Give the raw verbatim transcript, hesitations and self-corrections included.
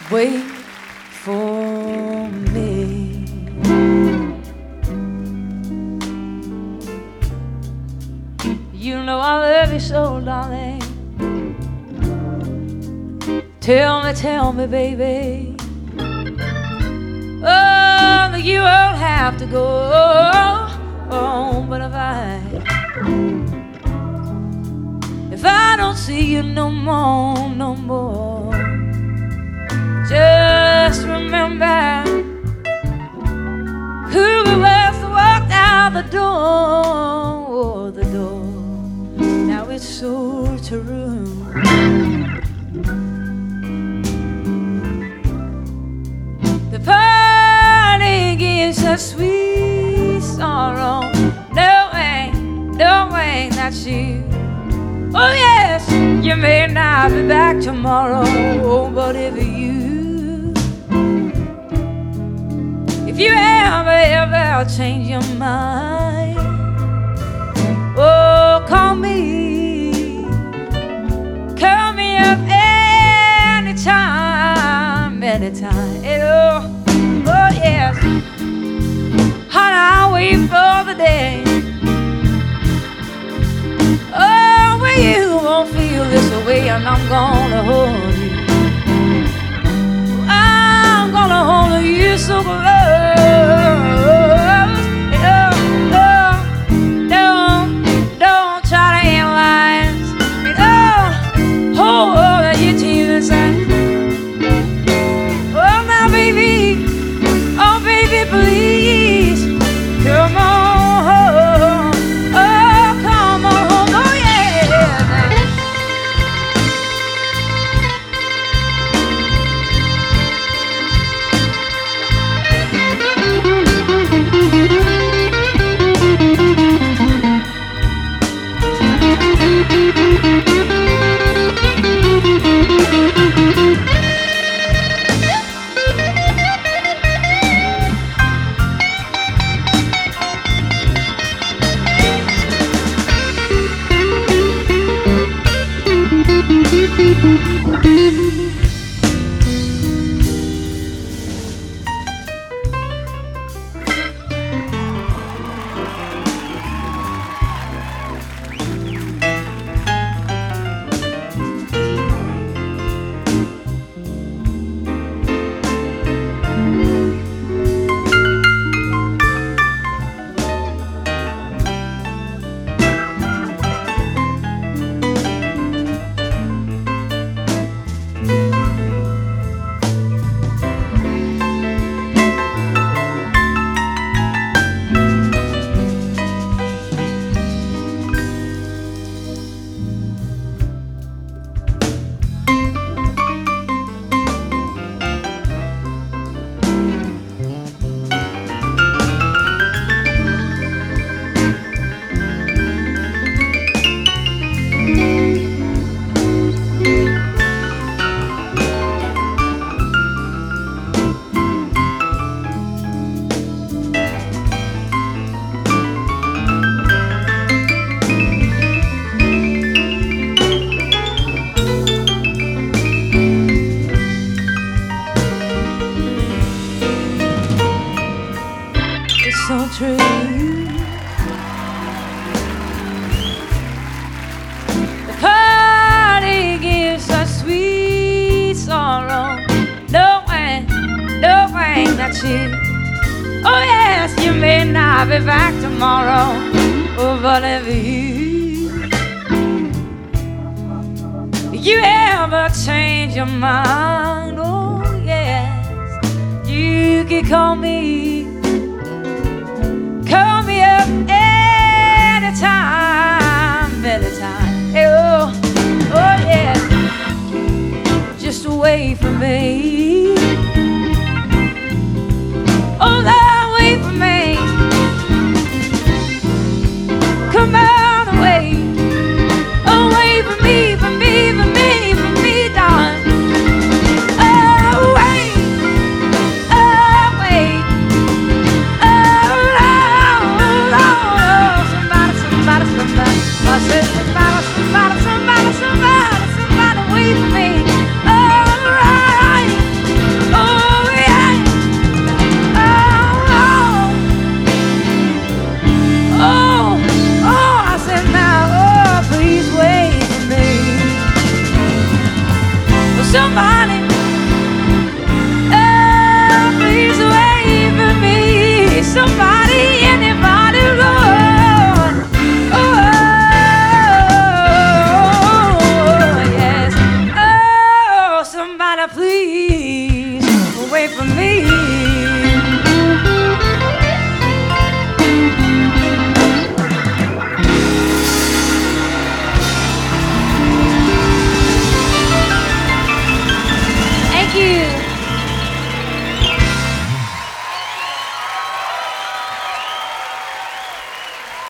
wait for me. You know I love you so, darling. Tell me, tell me, baby. Oh, you won't have to go. Oh, but if I, if I don't see you no more, no more, just remember who we was walked out the door, the door. Now it's so true. The party gives a sweet sorrow. No way, no way, that's you. Oh yes, you may not be back tomorrow, but if you, if you ever, ever change your mind, oh, call me, call me up anytime, anytime. Oh, oh yes, honey, I'll wait for the day. Oh, when you won't feel this way, and I'm gonna hold you. I'm gonna hold you so close. Oh, don't, don't try to analyze. Oh, hold on your tears. Oh, my baby, oh, baby, please, come on. So true. The party gives a sweet sorrow. No way, no way, that's it. Oh yes, you may not be back tomorrow, oh, but if you, you ever change your mind, oh yes, you can call me.